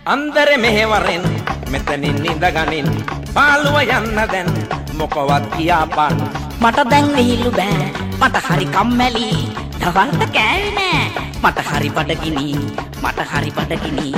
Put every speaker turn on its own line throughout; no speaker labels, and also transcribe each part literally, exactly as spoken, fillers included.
අන්දරේ මෙහෙවරෙන් මෙතනින් නිඳගනින් පාළුව යන්න දැන් මොකවත් කියාපන්
මට දැන් විහිළු බෑ මට හරි කම්මැලි දවල්ට කෑවේ නෑ මට හරි බඩගිනි මට හරි බඩගිනි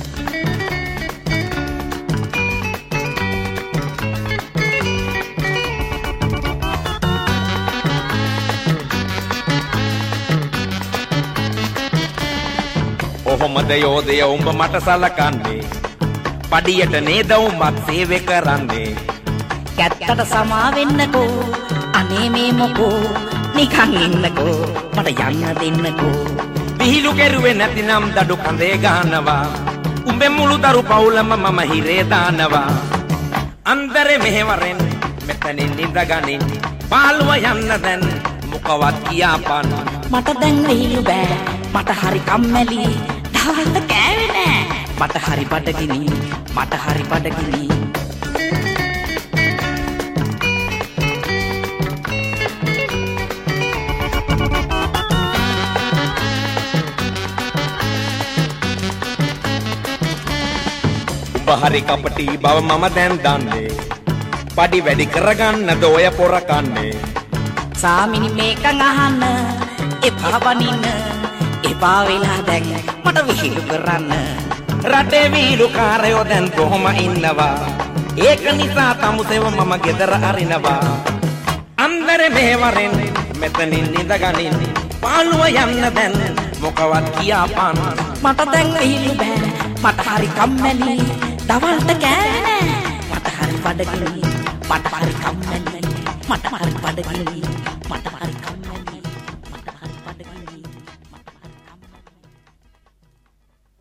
කොහොමද යෝධය උඹ මට සලකන්නේ පඩියට නේද උඹත් සේවය කරන්නේ
කැත්තට සමා වෙන්නකෝ අනේ මේ මොකෝ නිකන් ඉන්නකෝ මට යන්න දෙන්නකෝ
විහිළු කෙරුවේ නැතිනම් දඩු කඳේ ගහනවා උඹේ මුළු දරු පවුලම මම හිරේ දානවා අන්දරේ මෙහෙවරෙන් මෙතනින් නිඳගනින් පාළුව යන්න දැන් මොකවත් කියාපන්
මට දැන් විහිළු බෑ මට හරි කම්මැලි දවල්ට කෑවේ නෑ මට හරි බඩගිනි මට හරි බඩගිනි
බහරි කපටි බව මම දැන් දන්නේ පඩි වැඩි කරගන්නද ඔය පොර කන්නේ
සාමිනි මේකන් අහන්න එපා වනින්න එපා වෙලා දැන් මට විහිළු කරන්න
රටේ විහිළු කාරයෝ දැන් කොහොම ඉන්නවා ඒක නිසා තමුසෙව මම ගෙදර අරිනවා අන්දරේ මෙහෙවරෙන් මෙතනින් නිඳගනින් පාළුව යන්න දැන් මොකවත් කියාපන්
මට දැන් විහිළු බෑ මට හරි කම්මැලි දවල්ට කෑවේ නෑ මට හරි බඩගිනි මට හරි කම්මැලි මට හරි බඩගිනි මට හරි